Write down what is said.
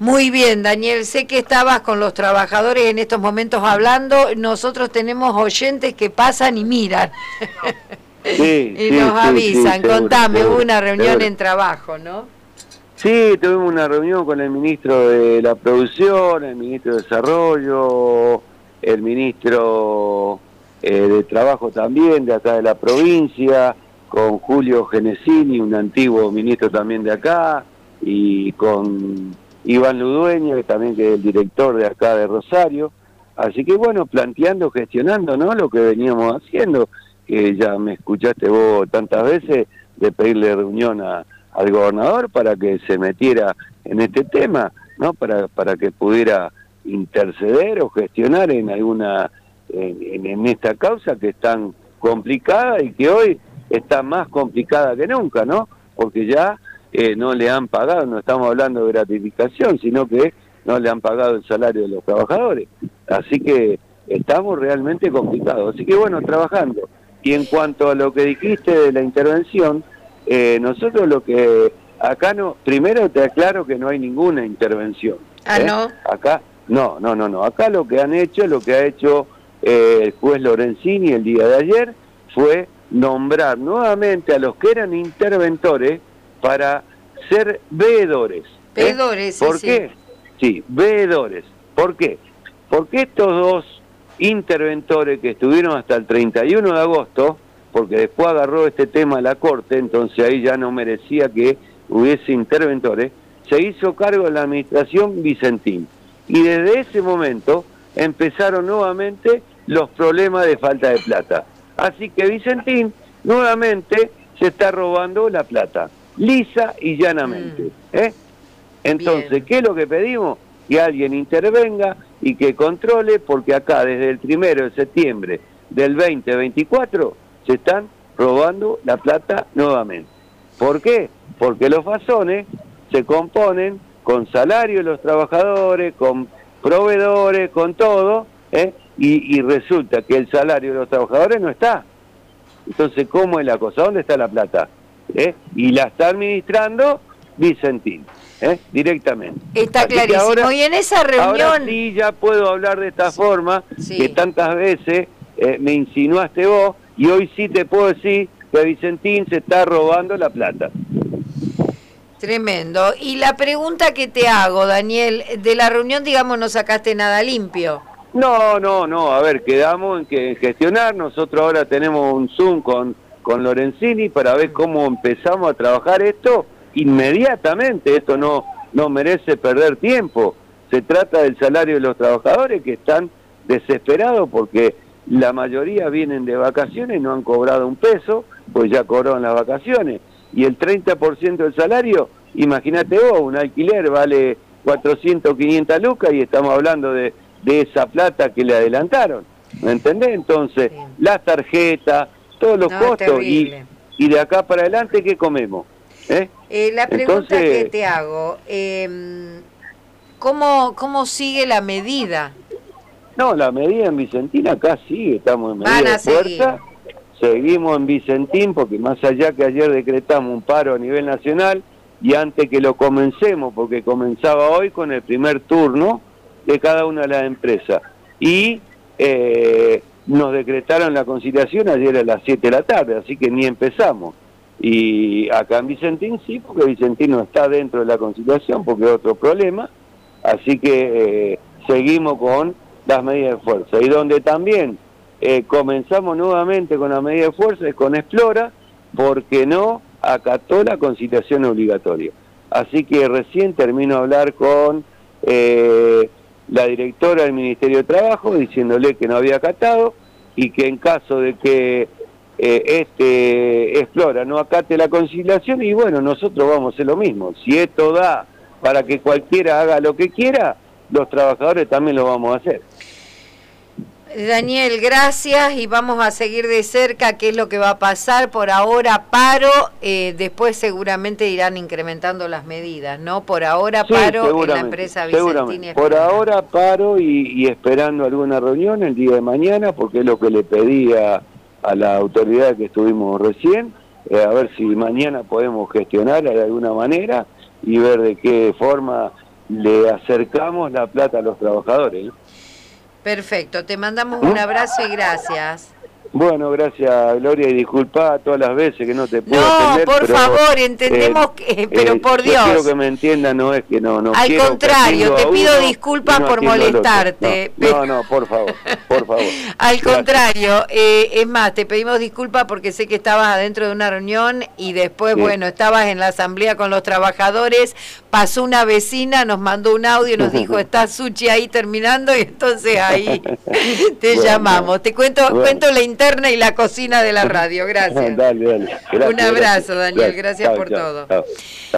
Muy bien, Daniel, sé que estabas con los trabajadores en estos momentos hablando. Nosotros tenemos oyentes que pasan y miran. Sí, y sí, nos avisan. seguro, Contame, seguro, hubo una reunión seguro. en trabajo, ¿no? Sí, tuvimos una reunión con el ministro de la Producción, el ministro de Desarrollo, el ministro de Trabajo también, de acá de la provincia, con Julio Genesini, un antiguo ministro también de acá, y con Iván Ludueña, que también que es el director de acá de Rosario. Así que bueno, planteando, gestionando, ¿no?, lo que veníamos haciendo, que ya me escuchaste vos tantas veces, de pedirle reunión al gobernador para que se metiera en este tema, ¿no?, para que pudiera interceder o gestionar en alguna en esta causa que es tan complicada y que hoy está más complicada que nunca, ¿no? Porque ya no le han pagado, no estamos hablando de gratificación, sino que no le han pagado el salario de los trabajadores. Así que estamos realmente complicados. Así que bueno, trabajando. Y en cuanto a lo que dijiste de la intervención, nosotros lo que acá no, primero te aclaro que no hay ninguna intervención. Ah, ¿no? Acá, no. Acá lo que han hecho, lo que ha hecho el juez Lorenzini el día de ayer, fue nombrar nuevamente a los que eran interventores para ser veedores. Veedores, ¿Por qué? Sí, veedores. ¿Por qué? Porque estos dos interventores que estuvieron hasta el 31 de agosto, porque después agarró este tema a la Corte, entonces ahí ya no merecía que hubiese interventores, se hizo cargo de la administración Vicentín. Y desde ese momento empezaron nuevamente los problemas de falta de plata. Así que Vicentín nuevamente se está robando la plata, lisa y llanamente. Entonces, Bien. ¿qué es lo que pedimos? Que alguien intervenga y que controle, porque acá desde el 1 de septiembre del 2024 se están robando la plata nuevamente. ¿Por qué? Porque los fasones se componen con salario de los trabajadores, con proveedores, con todo, y resulta que el salario de los trabajadores no está. Entonces, ¿cómo es la cosa? ¿Dónde está la plata? Y la está administrando Vicentín, directamente. Está Así clarísimo. Ahora, y en esa reunión... ahora sí ya puedo hablar de esta forma, que tantas veces me insinuaste vos, y hoy sí te puedo decir que Vicentín se está robando la plata. Tremendo. Y la pregunta que te hago, Daniel, de la reunión, digamos, no sacaste nada limpio. No, a ver, quedamos en que gestionar, nosotros ahora tenemos un Zoom con Lorenzini para ver cómo empezamos a trabajar esto inmediatamente. Esto no merece perder tiempo. Se trata del salario de los trabajadores que están desesperados porque la mayoría vienen de vacaciones, no han cobrado un peso, pues ya cobraron las vacaciones. Y el 30% del salario, imagínate vos, un alquiler vale 400, 500 lucas y estamos hablando de esa plata que le adelantaron. ¿Me entendés? Entonces, las tarjetas, todos los costos, y de acá para adelante, ¿qué comemos? La pregunta que te hago, ¿cómo sigue la medida? No, la medida en Vicentín acá sigue, estamos en medida de fuerza, seguimos en Vicentín, porque más allá que ayer decretamos un paro a nivel nacional, y antes que lo comencemos, porque comenzaba hoy con el primer turno de cada una de las empresas, y nos decretaron la conciliación ayer a las 7 de la tarde, así que ni empezamos. Y acá en Vicentín sí, porque Vicentín no está dentro de la conciliación, porque es otro problema, así que seguimos con las medidas de fuerza. Y donde también comenzamos nuevamente con las medidas de fuerza es con Explora, porque no acató la conciliación obligatoria. Así que recién termino de hablar con la directora del Ministerio de Trabajo, diciéndole que no había acatado y que en caso de que Explora no acate la conciliación, y bueno, nosotros vamos a hacer lo mismo. Si esto da para que cualquiera haga lo que quiera, los trabajadores también lo vamos a hacer. Daniel, gracias, y vamos a seguir de cerca qué es lo que va a pasar. Por ahora paro, después seguramente irán incrementando las medidas, ¿no? Por ahora paro en la empresa Vicentín. Por ahora paro y esperando alguna reunión el día de mañana, porque es lo que le pedía a la autoridad que estuvimos recién, a ver si mañana podemos gestionar de alguna manera y ver de qué forma le acercamos la plata a los trabajadores. Perfecto, te mandamos un abrazo y gracias. Bueno, gracias Gloria, y disculpa todas las veces que no te puedo atender. No, por favor, entendemos que, pero por Dios. Quiero que me entiendan, no es que no al contrario, te pido disculpas por molestarte. No, por favor. Al contrario, es más, te pedimos disculpas porque sé que estabas adentro de una reunión y después, bueno, estabas en la asamblea con los trabajadores, pasó una vecina, nos mandó un audio y nos dijo, está Suchi ahí terminando, y entonces ahí te llamamos. Te cuento la interna y la cocina de la radio. Gracias. Dale. Gracias, un abrazo, Daniel. Gracias por todo. Chao.